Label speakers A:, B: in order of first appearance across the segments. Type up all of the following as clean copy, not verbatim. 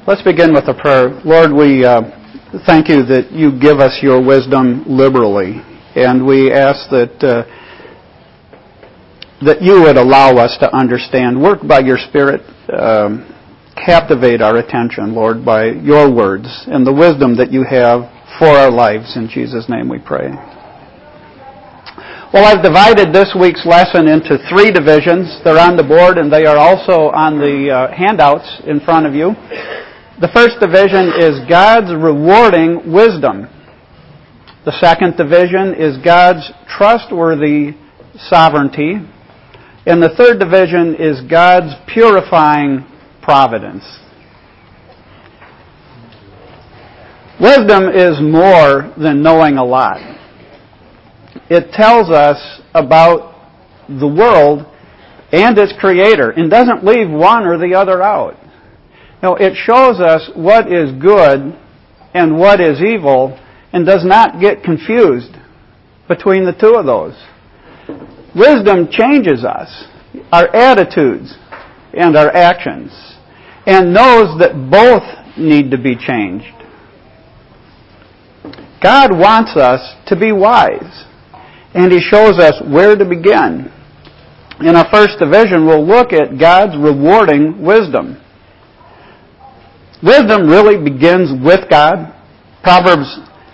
A: Let's begin with a prayer. Lord, we thank you that you give us your wisdom liberally, and we ask that you would allow us to understand. Work by your Spirit, captivate our attention, Lord, by your words and the wisdom that you have for our lives. In Jesus' name we pray. Well, I've divided this week's lesson into 3 divisions. They're on the board, and they are also on the handouts in front of you. The first division is God's rewarding wisdom. The second division is God's trustworthy sovereignty. And the third division is God's purifying providence. Wisdom is more than knowing a lot. It tells us about the world and its creator and doesn't leave one or the other out. No, it shows us what is good and what is evil and does not get confused between the two of those. Wisdom changes us, our attitudes and our actions, and knows that both need to be changed. God wants us to be wise, and He shows us where to begin. In our first division, we'll look at God's rewarding wisdom. Wisdom really begins with God. Proverbs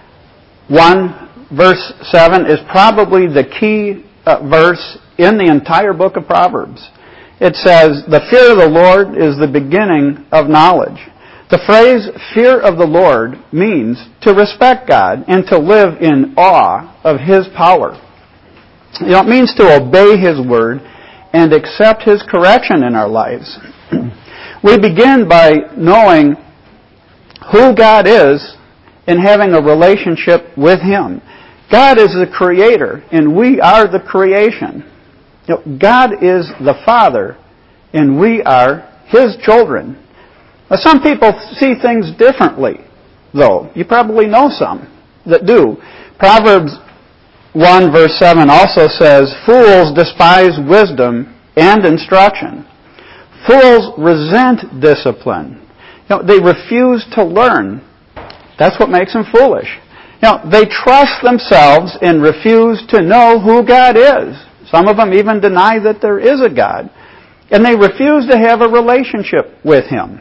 A: 1, verse 7 is probably the key verse in the entire book of Proverbs. It says, "The fear of the Lord is the beginning of knowledge." The phrase, fear of the Lord, means to respect God and to live in awe of His power. It means to obey His word and accept His correction in our lives. We begin by knowing who God is and having a relationship with Him. God is the Creator, and we are the creation. God is the Father, and we are His children. Now, some people see things differently, though. You probably know some that do. Proverbs 1, verse 7 also says, "Fools despise wisdom and instruction." Fools resent discipline. They refuse to learn. That's what makes them foolish. They trust themselves and refuse to know who God is. Some of them even deny that there is a God. And they refuse to have a relationship with Him.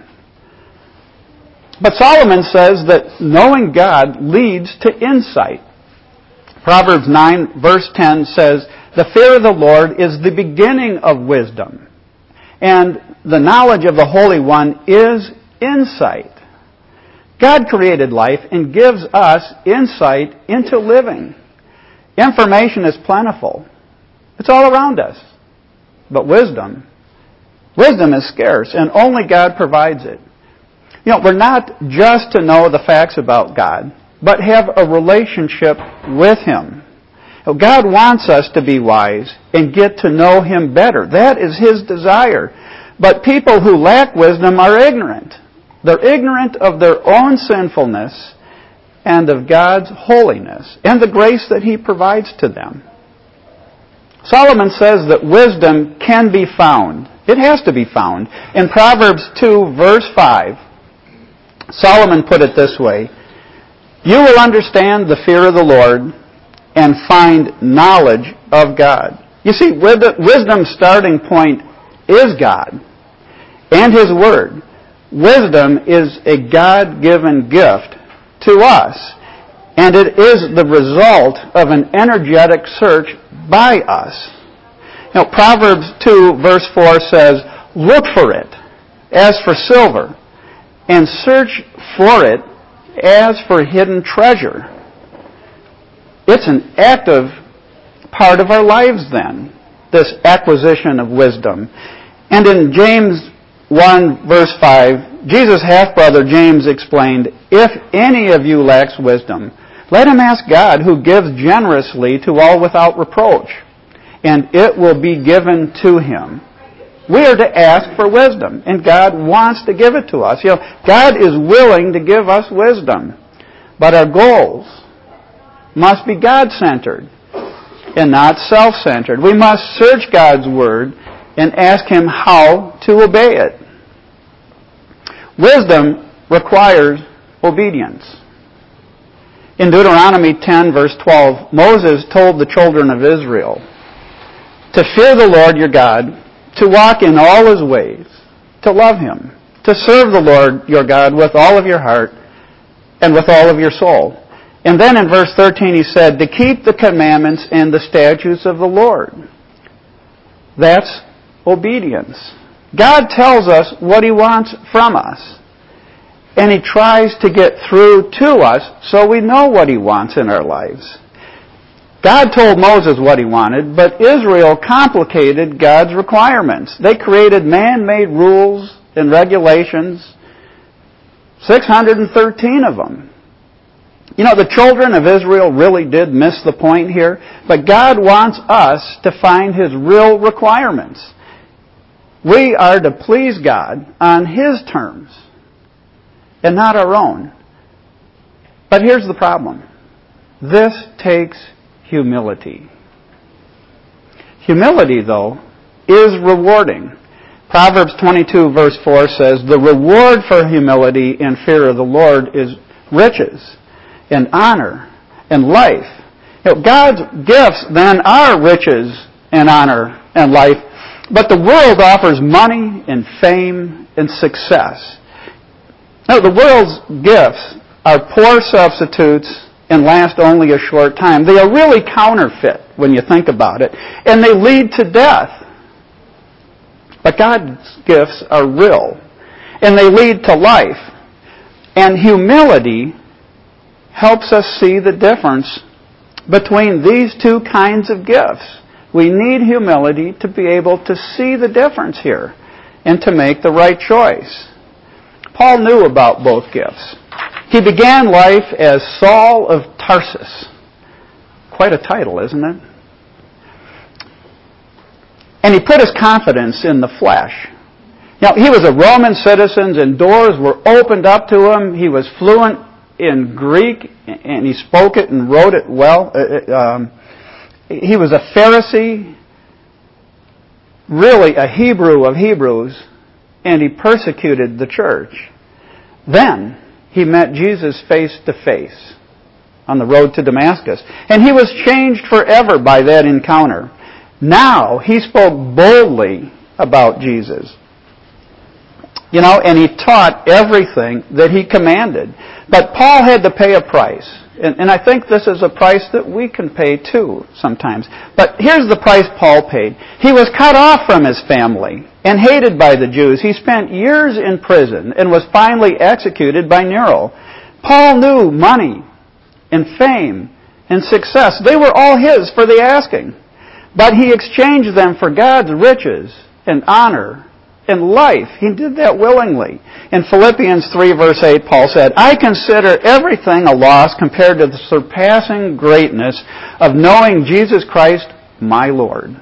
A: But Solomon says that knowing God leads to insight. Proverbs 9, verse 10 says, "The fear of the Lord is the beginning of wisdom, and the knowledge of the Holy One is insight." God created life and gives us insight into living. Information is plentiful. It's all around us. But wisdom is scarce, and only God provides it. We're not just to know the facts about God, but have a relationship with Him. God wants us to be wise and get to know Him better. That is His desire. But people who lack wisdom are ignorant. They're ignorant of their own sinfulness and of God's holiness and the grace that He provides to them. Solomon says that wisdom can be found. It has to be found. In Proverbs 2, verse 5, Solomon put it this way, "You will understand the fear of the Lord and find knowledge of God." You see, wisdom's starting point is God and His Word. Wisdom is a God-given gift to us, and it is the result of an energetic search by us. Proverbs 2, verse 4 says, "Look for it as for silver, and search for it as for hidden treasure." It's an active part of our lives then, this acquisition of wisdom. And in James 1, verse 5, Jesus' half-brother James explained, "If any of you lacks wisdom, let him ask God, who gives generously to all without reproach, and it will be given to him." We are to ask for wisdom, and God wants to give it to us. God is willing to give us wisdom, but our goals must be God-centered and not self-centered. We must search God's Word and ask Him how to obey it. Wisdom requires obedience. In Deuteronomy 10, verse 12, Moses told the children of Israel to fear the Lord your God, to walk in all His ways, to love Him, to serve the Lord your God with all of your heart and with all of your soul. And then in verse 13 he said, to keep the commandments and the statutes of the Lord. That's obedience. God tells us what He wants from us. And He tries to get through to us so we know what He wants in our lives. God told Moses what He wanted, but Israel complicated God's requirements. They created man-made rules and regulations, 613 of them. You know, the children of Israel really did miss the point here, but God wants us to find His real requirements. We are to please God on His terms and not our own. But here's the problem. This takes humility. Humility, though, is rewarding. Proverbs 22, verse 4 says, the reward for humility and fear of the Lord is riches and honor and life. You know, God's gifts then are riches and honor and life, but the world offers money and fame and success. Now, the world's gifts are poor substitutes and last only a short time. They are really counterfeit when you think about it, and they lead to death. But God's gifts are real, and they lead to life. And humility helps us see the difference between these two kinds of gifts. We need humility to be able to see the difference here and to make the right choice. Paul knew about both gifts. He began life as Saul of Tarsus. Quite a title, isn't it? And he put his confidence in the flesh. Now, he was a Roman citizen, and doors were opened up to him. He was fluent in Greek, and he spoke it and wrote it well. He was a Pharisee, really a Hebrew of Hebrews, and he persecuted the church. Then he met Jesus face to face on the road to Damascus, and he was changed forever by that encounter. Now he spoke boldly about Jesus. You know, and he taught everything that he commanded. But Paul had to pay a price. And I think this is a price that we can pay too sometimes. But here's the price Paul paid. He was cut off from his family and hated by the Jews. He spent years in prison and was finally executed by Nero. Paul knew money and fame and success. They were all his for the asking. But he exchanged them for God's riches and honor and life. He did that willingly. In Philippians 3, verse 8, Paul said, I consider everything a loss compared to the surpassing greatness of knowing Jesus Christ, my Lord,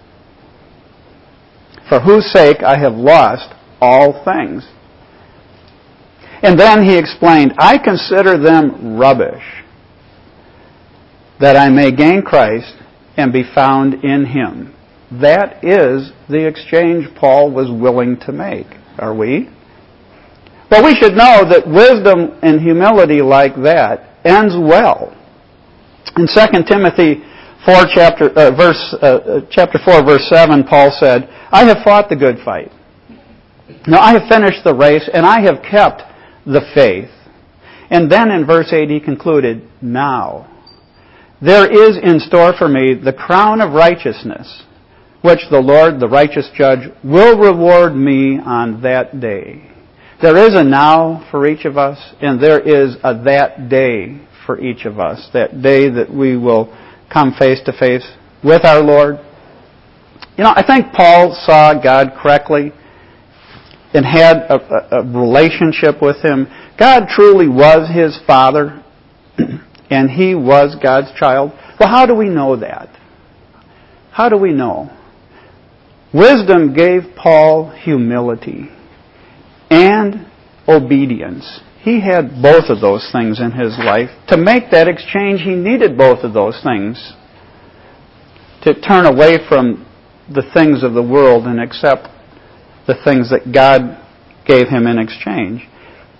A: for whose sake I have lost all things. And then he explained, I consider them rubbish, that I may gain Christ and be found in Him. That is the exchange Paul was willing to make. Are we? But we should know that wisdom and humility like that ends well. In 2 Timothy 4, chapter 4, verse 7, Paul said, I have fought the good fight. Now I have finished the race, and I have kept the faith. And then in verse 8 he concluded, now there is in store for me the crown of righteousness, which the Lord, the righteous judge, will reward me on that day. There is a now for each of us, and there is a that day for each of us. That day that we will come face to face with our Lord. You know, I think Paul saw God correctly and had a relationship with Him. God truly was his Father, and he was God's child. Well, how do we know that? How do we know? Wisdom gave Paul humility and obedience. He had both of those things in his life. To make that exchange, he needed both of those things. To turn away from the things of the world and accept the things that God gave him in exchange.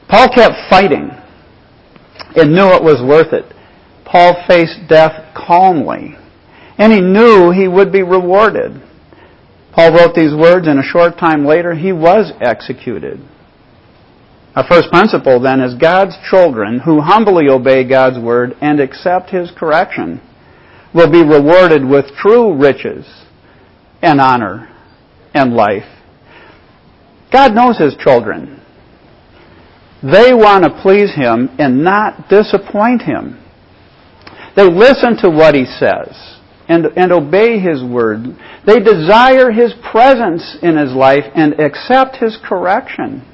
A: Paul kept fighting and knew it was worth it. Paul faced death calmly, and he knew he would be rewarded. Paul wrote these words, and a short time later he was executed. Our first principle, then, is God's children who humbly obey God's word and accept His correction will be rewarded with true riches and honor and life. God knows His children. They want to please Him and not disappoint Him. They listen to what He says and obey His word. They desire His presence in His life and accept His correction.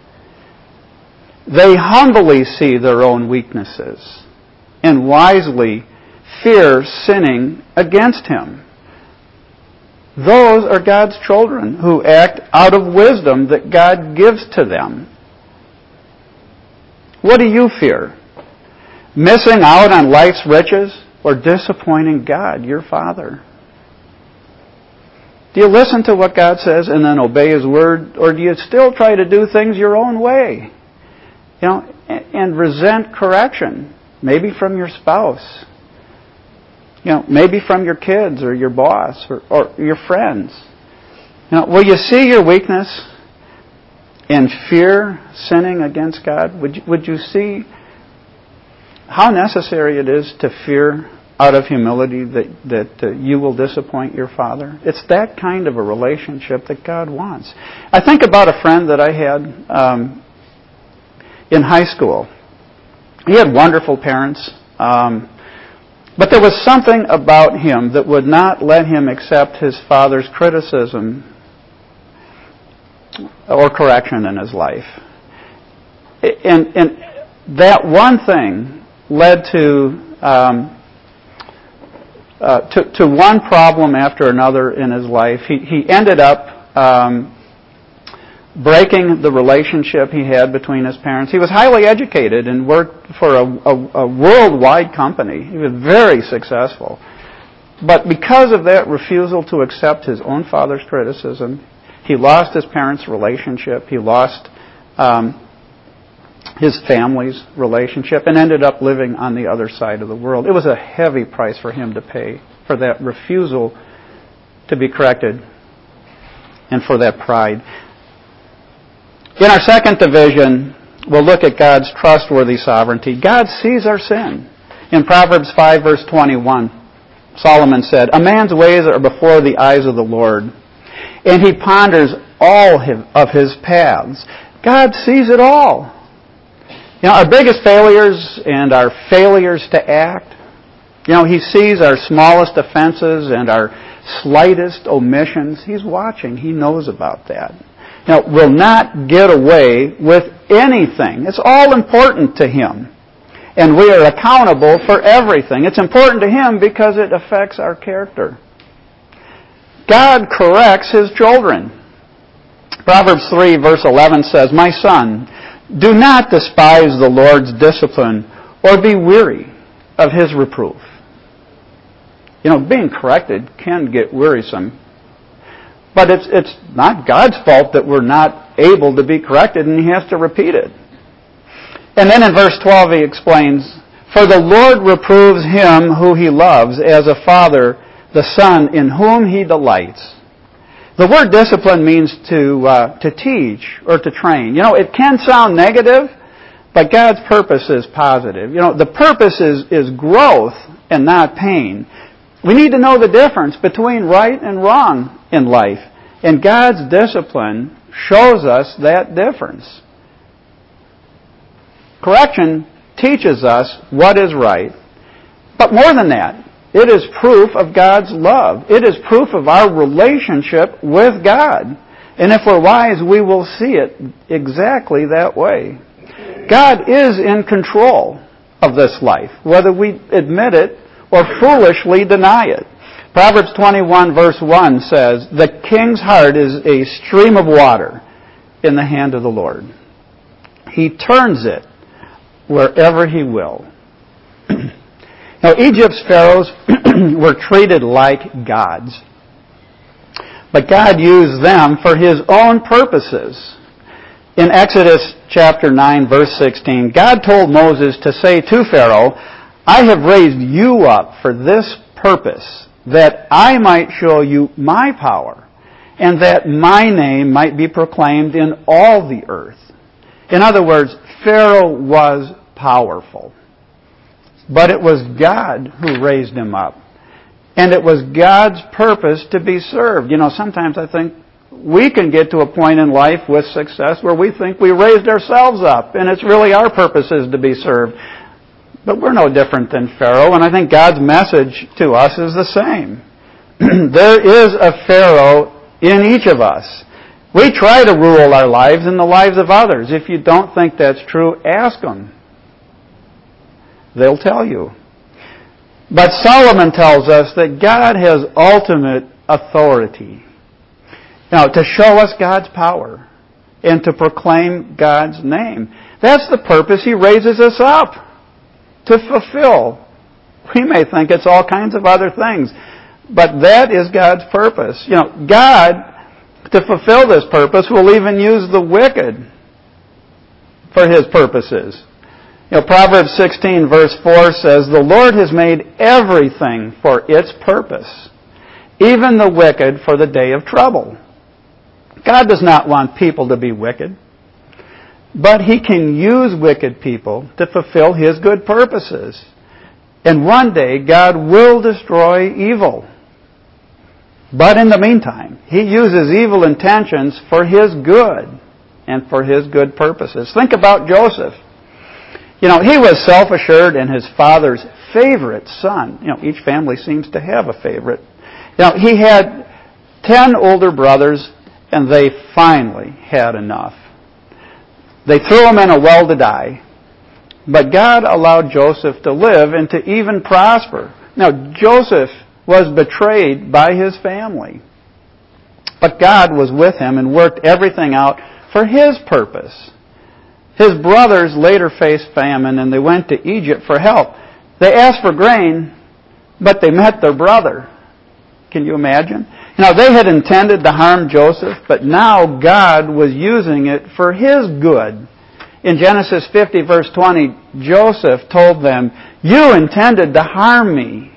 A: They humbly see their own weaknesses and wisely fear sinning against Him. Those are God's children who act out of wisdom that God gives to them. What do you fear? Missing out on life's riches or disappointing God, your Father? Do you listen to what God says and then obey His word, or do you still try to do things your own way? And resent correction, maybe from your spouse, maybe from your kids or your boss or your friends. Will you see your weakness and fear sinning against God? Would you see how necessary it is to fear out of humility that you will disappoint your Father? It's that kind of a relationship that God wants. I think about a friend that I had in high school. He had wonderful parents, but there was something about him that would not let him accept his father's criticism or correction in his life. And that one thing led to one problem after another in his life. He ended up breaking the relationship he had between his parents. He was highly educated and worked for a worldwide company. He was very successful. But because of that refusal to accept his own father's criticism, he lost his parents' relationship. He lost his family's relationship and ended up living on the other side of the world. It was a heavy price for him to pay for that refusal to be corrected and for that pride. In our second division, we'll look at God's trustworthy sovereignty. God sees our sin. In Proverbs 5, verse 21, Solomon said, "A man's ways are before the eyes of the Lord, and he ponders all of his paths." God sees it all. Our biggest failures and our failures to act, He sees our smallest offenses and our slightest omissions. He's watching. He knows about that. Will not get away with anything. It's all important to Him. And we are accountable for everything. It's important to Him because it affects our character. God corrects His children. Proverbs 3, verse 11 says, "My son, do not despise the Lord's discipline or be weary of His reproof." Being corrected can get wearisome. But it's not God's fault that we're not able to be corrected and He has to repeat it. And then in verse 12 he explains, "For the Lord reproves him who He loves, as a father the son in whom He delights." The word discipline means to teach or to train. It can sound negative, but God's purpose is positive. The purpose is growth and not pain. We need to know the difference between right and wrong in life. And God's discipline shows us that difference. Correction teaches us what is right. But more than that, it is proof of God's love. It is proof of our relationship with God. And if we're wise, we will see it exactly that way. God is in control of this life, whether we admit it or foolishly deny it. Proverbs 21 verse 1 says, "The king's heart is a stream of water in the hand of the Lord. He turns it wherever He will." Now, Egypt's pharaohs were treated like gods. But God used them for His own purposes. In Exodus chapter 9, verse 16, God told Moses to say to Pharaoh, I have raised you up for this purpose, that I might show you my power, and that my name might be proclaimed in all the earth. In other words, Pharaoh was powerful. But it was God who raised him up. And it was God's purpose to be served. You know, sometimes I think we can get to a point in life with success where we think we raised ourselves up, and it's really our purpose is to be served. But we're no different than Pharaoh, and I think God's message to us is the same. There is a Pharaoh in each of us. We try to rule our lives and the lives of others. If you don't think that's true, ask them. They'll tell you. But Solomon tells us that God has ultimate authority. Now, to show us God's power and to proclaim God's name. That's the purpose He raises us up to fulfill. We may think it's all kinds of other things, but that is God's purpose. You know, God, to fulfill this purpose, will even use the wicked for His purposes. You know, Proverbs 16 verse 4 says, the Lord has made everything for its purpose, even the wicked for the day of trouble. God does not want people to be wicked, but He can use wicked people to fulfill His good purposes. And one day, God will destroy evil. But in the meantime, He uses evil intentions for His good and for His good purposes. Think about Joseph. You know, he was self-assured and his father's favorite son. You know, each family seems to have a favorite. You know, he had 10 older brothers, and they finally had enough. They threw him in a well to die. But God allowed Joseph to live and to even prosper. Now, Joseph was betrayed by his family. But God was with him and worked everything out for His purpose. His brothers later faced famine, and they went to Egypt for help. They asked for grain, but they met their brother. Can you imagine? Now, they had intended to harm Joseph, but now God was using it for His good. In Genesis 50, verse 20, Joseph told them, you intended to harm me,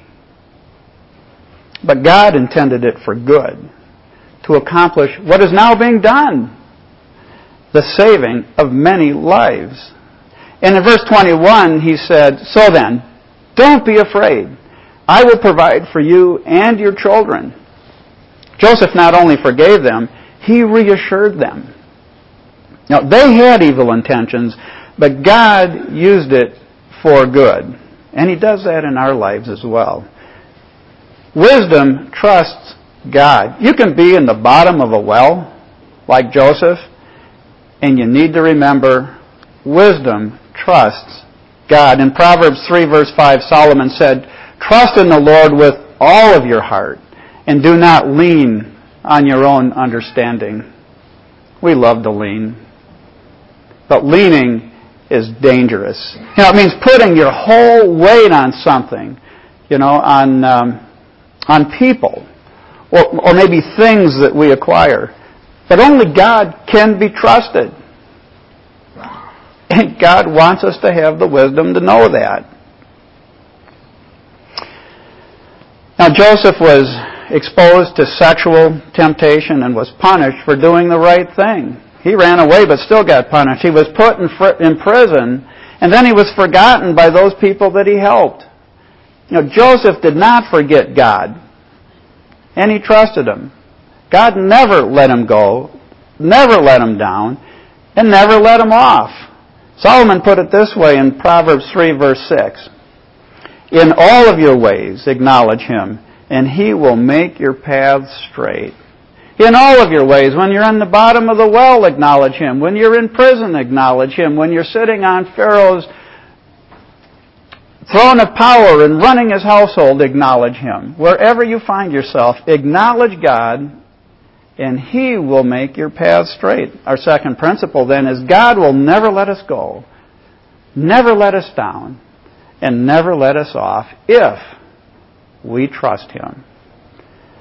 A: but God intended it for good, to accomplish what is now being done, the saving of many lives. And in verse 21, he said, so then, don't be afraid. I will provide for you and your children. Joseph not only forgave them, he reassured them. Now, they had evil intentions, but God used it for good. And He does that in our lives as well. Wisdom trusts God. You can be in the bottom of a well, like Joseph, and you need to remember, wisdom trusts God. In Proverbs 3, verse 5, Solomon said, trust in the Lord with all of your heart, and do not lean on your own understanding. We love to lean. But leaning is dangerous. You know, it means putting your whole weight on something, you know, on people, or maybe things that we acquire. But only God can be trusted. And God wants us to have the wisdom to know that. Now, Joseph was exposed to sexual temptation and was punished for doing the right thing. He ran away but still got punished. He was put in prison, and then he was forgotten by those people that he helped. You know, Joseph did not forget God, and he trusted Him. God never let him go, never let him down, and never let him off. Solomon put it this way in Proverbs 3, verse 6. In all of your ways acknowledge Him, and He will make your paths straight. In all of your ways, when you're on the bottom of the well, acknowledge Him. When you're in prison, acknowledge Him. When you're sitting on Pharaoh's throne of power and running his household, acknowledge Him. Wherever you find yourself, acknowledge God, and He will make your path straight. Our second principle then is God will never let us go, never let us down, and never let us off if we trust Him.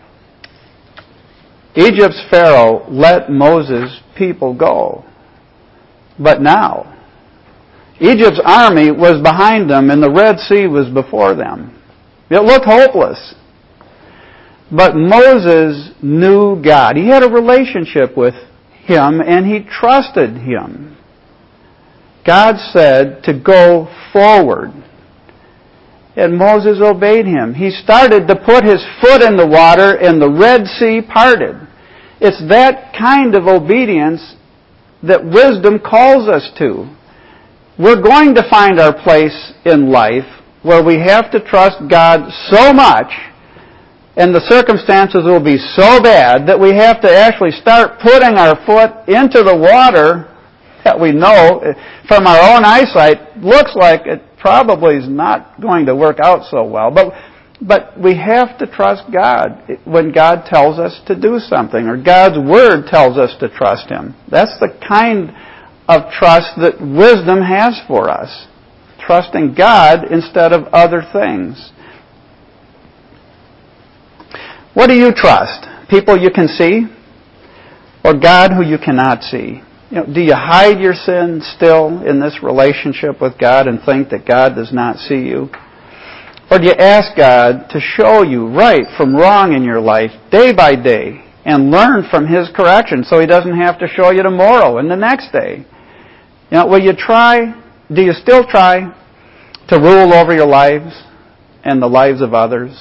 A: Egypt's Pharaoh let Moses' people go. But now, Egypt's army was behind them and the Red Sea was before them. It looked hopeless. But Moses knew God. He had a relationship with Him and he trusted Him. God said to go forward. And Moses obeyed Him. He started to put his foot in the water and the Red Sea parted. It's that kind of obedience that wisdom calls us to. We're going to find our place in life where we have to trust God so much and the circumstances will be so bad that we have to actually start putting our foot into the water that we know from our own eyesight looks like it probably is not going to work out so well. But we have to trust God when God tells us to do something or God's Word tells us to trust Him. That's the kind of trust that wisdom has for us. Trusting God instead of other things. What do you trust? People you can see? Or God who you cannot see? Do you hide your sin still in this relationship with God and think that God does not see you? Or do you ask God to show you right from wrong in your life day by day and learn from His correction so He doesn't have to show you tomorrow and the next day? Will you try? Do you still try to rule over your lives and the lives of others?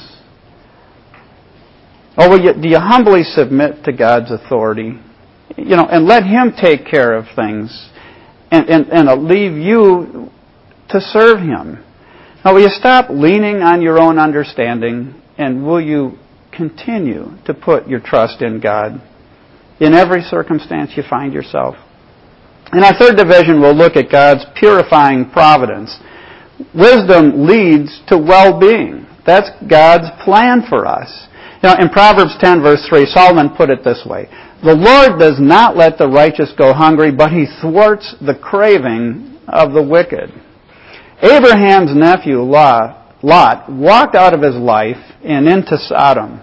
A: Or do you humbly submit to God's authority? And let Him take care of things and leave you to serve Him. Now, will you stop leaning on your own understanding and will you continue to put your trust in God in every circumstance you find yourself? In our third division, we'll look at God's purifying providence. Wisdom leads to well-being. That's God's plan for us. In Proverbs 10, verse 3, Solomon put it this way: "The Lord does not let the righteous go hungry, but He thwarts the craving of the wicked." Abraham's nephew, Lot, walked out of his life and into Sodom.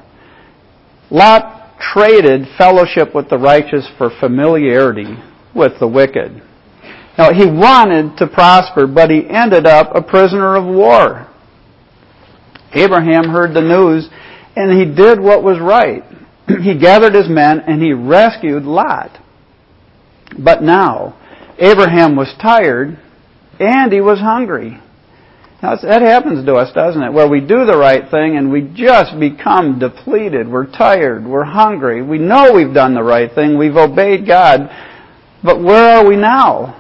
A: Lot traded fellowship with the righteous for familiarity with the wicked. Now, he wanted to prosper, but he ended up a prisoner of war. Abraham heard the news, and he did what was right. He gathered his men, and he rescued Lot. But now, Abraham was tired, and he was hungry. Now, that happens to us, doesn't it? Where we do the right thing, and we just become depleted. We're tired. We're hungry. We know we've done the right thing. We've obeyed God. But where are we now?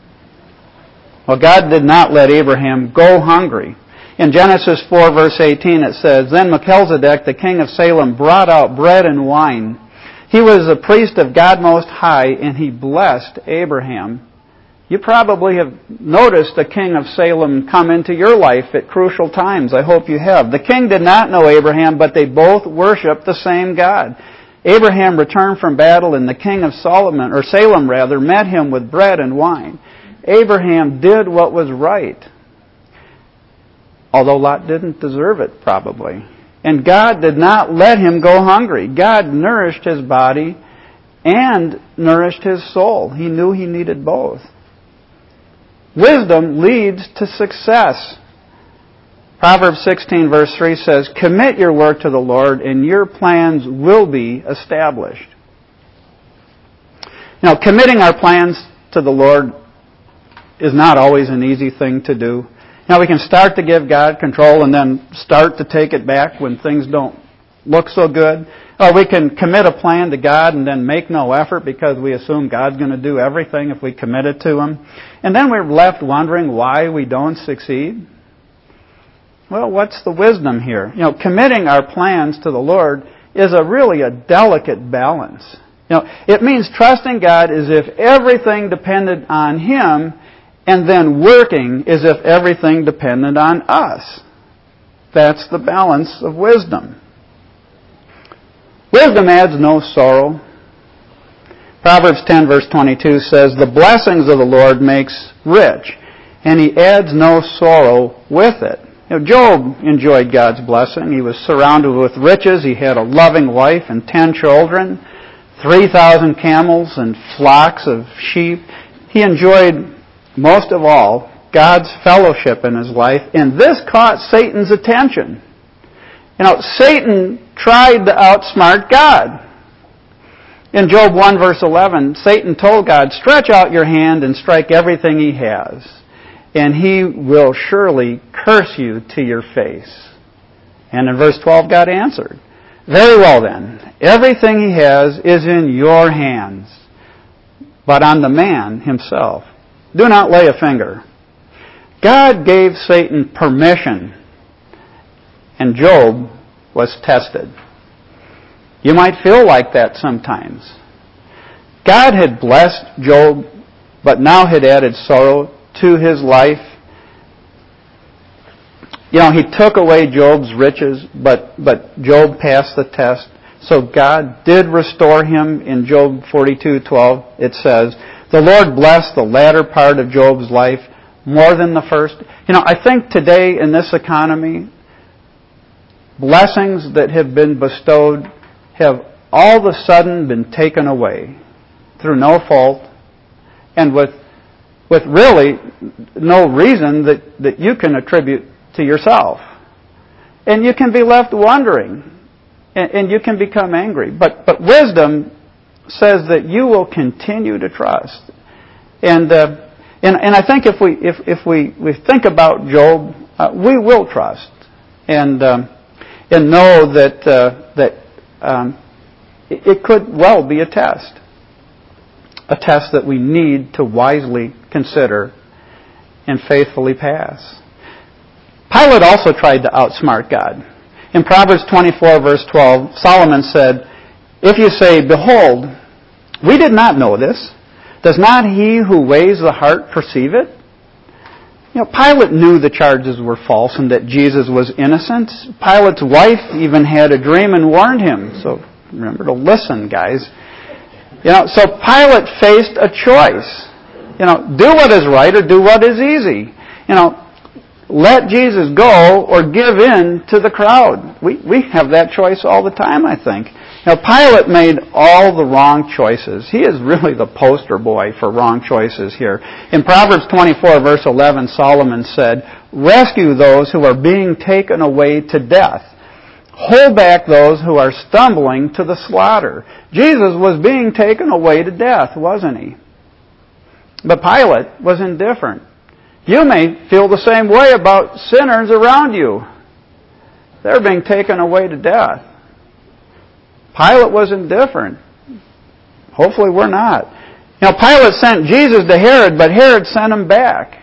A: Well, God did not let Abraham go hungry. In Genesis 4, verse 18, it says, "Then Melchizedek, the king of Salem, brought out bread and wine. He was a priest of God Most High, and he blessed Abraham." You probably have noticed the king of Salem come into your life at crucial times. I hope you have. The king did not know Abraham, but they both worshiped the same God. Abraham returned from battle, and the king of Salem met him with bread and wine. Abraham did what was right, although Lot didn't deserve it, probably. And God did not let him go hungry. God nourished his body and nourished his soul. He knew he needed both. Wisdom leads to success. Proverbs 16, verse 3 says, "Commit your work to the Lord, and your plans will be established." Now, committing our plans to the Lord is not always an easy thing to do. Now, we can start to give God control and then start to take it back when things don't look so good. Or we can commit a plan to God and then make no effort because we assume God's going to do everything if we commit it to Him. And then we're left wondering why we don't succeed. Well, what's the wisdom here? Committing our plans to the Lord is really a delicate balance. It means trusting God as if everything depended on Him, and then working as if everything depended on us. That's the balance of wisdom. Wisdom adds no sorrow. Proverbs 10, verse 22 says, "The blessings of the Lord makes rich, and He adds no sorrow with it." Job enjoyed God's blessing. He was surrounded with riches. He had a loving wife and 10 children, 3,000 camels and flocks of sheep. he enjoyed, most of all, God's fellowship in his life, and this caught Satan's attention. Satan tried to outsmart God. In Job 1 verse 11, Satan told God, "Stretch out your hand and strike everything he has, and he will surely curse you to your face." And in verse 12, God answered, "Very well then, everything he has is in your hands, but on the man himself do not lay a finger." God gave Satan permission, and Job was tested. You might feel like that sometimes. God had blessed Job, but now had added sorrow to his life. He took away Job's riches, but Job passed the test. So God did restore him. In Job 42:12, it says, "The Lord blessed the latter part of Job's life more than the first." I think today in this economy, blessings that have been bestowed have all of a sudden been taken away through no fault and with really no reason that you can attribute to yourself. And you can be left wondering, and you can become angry. But wisdom says that you will continue to trust. And I think if we think about Job, we will trust and know that it could well be a test that we need to wisely consider and faithfully pass. Pilate also tried to outsmart God. In Proverbs 24, verse 12, Solomon said, "If you say, 'Behold, we did not know this,' does not he who weighs the heart perceive it?" Pilate knew the charges were false and that Jesus was innocent. Pilate's wife even had a dream and warned him. So remember to listen, guys. So Pilate faced a choice. Do what is right or do what is easy. Let Jesus go or give in to the crowd. We have that choice all the time, I think. Pilate made all the wrong choices. He is really the poster boy for wrong choices here. In Proverbs 24, verse 11, Solomon said, "Rescue those who are being taken away to death. Hold back those who are stumbling to the slaughter." Jesus was being taken away to death, wasn't he? But Pilate was indifferent. You may feel the same way about sinners around you. They're being taken away to death. Pilate was indifferent. Hopefully we're not. Pilate sent Jesus to Herod, but Herod sent him back.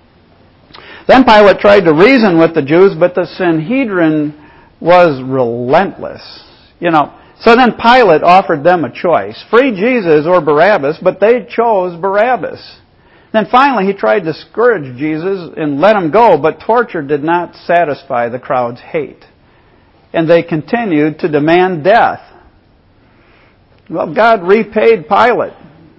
A: Then Pilate tried to reason with the Jews, but the Sanhedrin was relentless. So then Pilate offered them a choice. Free Jesus or Barabbas, but they chose Barabbas. Then finally he tried to scourge Jesus and let him go, but torture did not satisfy the crowd's hate. And they continued to demand death. Well, God repaid Pilate.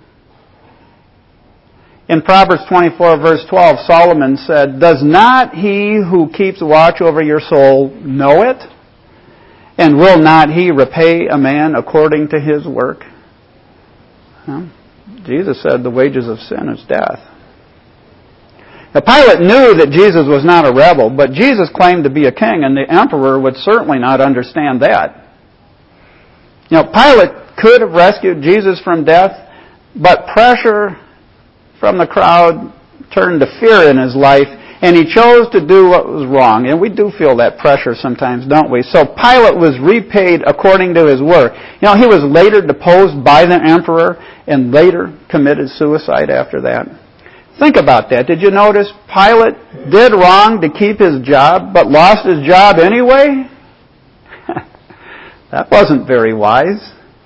A: In Proverbs 24, verse 12, Solomon said, "Does not he who keeps watch over your soul know it? And will not he repay a man according to his work?" Jesus said the wages of sin is death. Now, Pilate knew that Jesus was not a rebel, but Jesus claimed to be a king, and the emperor would certainly not understand that. Pilate could have rescued Jesus from death, but pressure from the crowd turned to fear in his life, and he chose to do what was wrong. And we do feel that pressure sometimes, don't we? So Pilate was repaid according to his work. He was later deposed by the emperor and later committed suicide after that. Think about that. Did you notice Pilate did wrong to keep his job, but lost his job anyway? That wasn't very wise.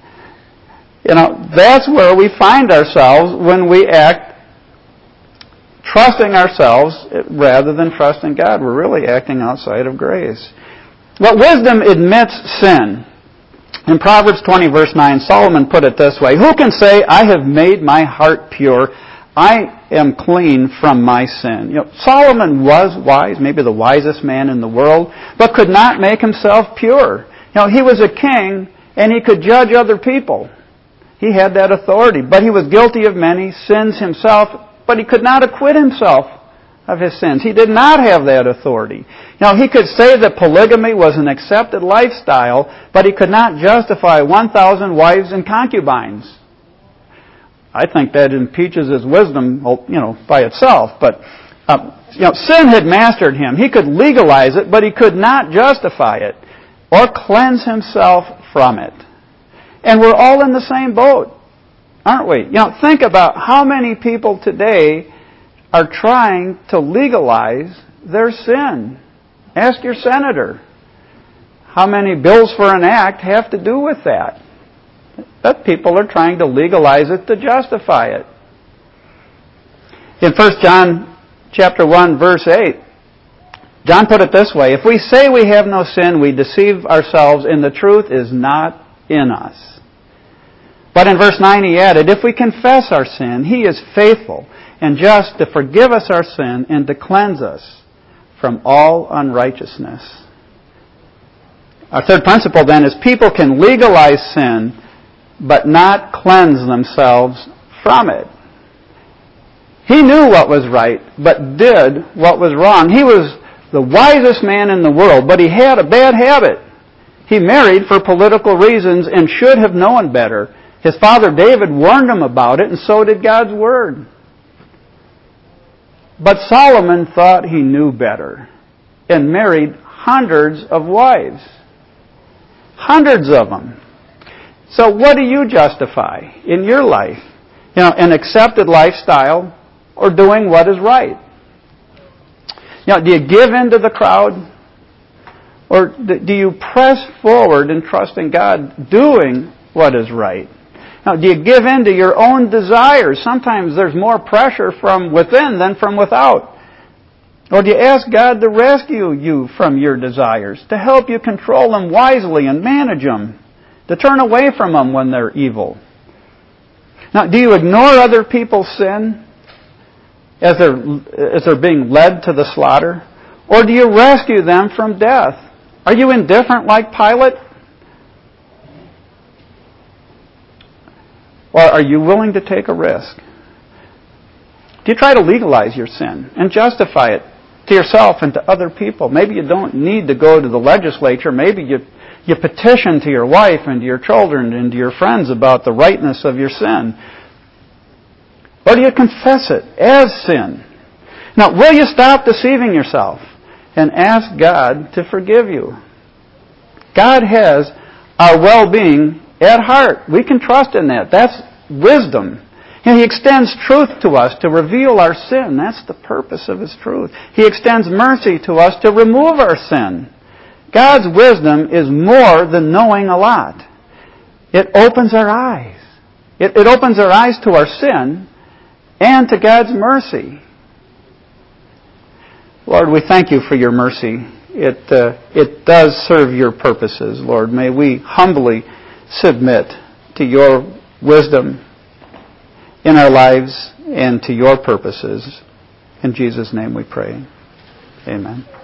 A: That's where we find ourselves when we act trusting ourselves rather than trusting God. We're really acting outside of grace. But wisdom admits sin. In Proverbs 20, verse 9, Solomon put it this way, "Who can say, 'I have made my heart pure. I am clean from my sin'?" Solomon was wise, maybe the wisest man in the world, but could not make himself pure. He was a king, and he could judge other people. He had that authority. But he was guilty of many sins himself, but he could not acquit himself of his sins. He did not have that authority. Now, he could say that polygamy was an accepted lifestyle, but he could not justify 1,000 wives and concubines. I think that impeaches his wisdom, by itself. But, sin had mastered him. He could legalize it, but he could not justify it or cleanse himself from it. And we're all in the same boat, aren't we? Think about how many people today are trying to legalize their sin. Ask your senator. How many bills for an act have to do with that? But people are trying to legalize it to justify it. In 1 John chapter 1, verse 8, John put it this way, if we say we have no sin, we deceive ourselves, and the truth is not in us. But in verse 9 he added, if we confess our sin, He is faithful and just to forgive us our sin and to cleanse us from all unrighteousness. Our third principle then is people can legalize sin but not cleanse themselves from it. He knew what was right, but did what was wrong. He was the wisest man in the world, but he had a bad habit. He married for political reasons and should have known better. His father David warned him about it, and so did God's Word. But Solomon thought he knew better and married hundreds of wives. Hundreds of them. So what do you justify in your life? An accepted lifestyle or doing what is right? Do you give in to the crowd? Or do you press forward in trusting God doing what is right? Do you give in to your own desires? Sometimes there's more pressure from within than from without. Or do you ask God to rescue you from your desires, to help you control them wisely and manage them, to turn away from them when they're evil? Do you ignore other people's sin as they're being led to the slaughter? Or do you rescue them from death? Are you indifferent like Pilate? Or are you willing to take a risk? Do you try to legalize your sin and justify it to yourself and to other people? Maybe you don't need to go to the legislature. Maybe you petition to your wife and to your children and to your friends about the rightness of your sin. Or do you confess it as sin? Now, will you stop deceiving yourself and ask God to forgive you? God has our well-being at heart. We can trust in that. That's wisdom. He extends truth to us to reveal our sin. That's the purpose of His truth. He extends mercy to us to remove our sin. God's wisdom is more than knowing a lot. It opens our eyes. It opens our eyes to our sin and to God's mercy. Lord, we thank You for Your mercy. It does serve Your purposes, Lord. May we humbly submit to Your wisdom in our lives and to Your purposes. In Jesus' name we pray. Amen.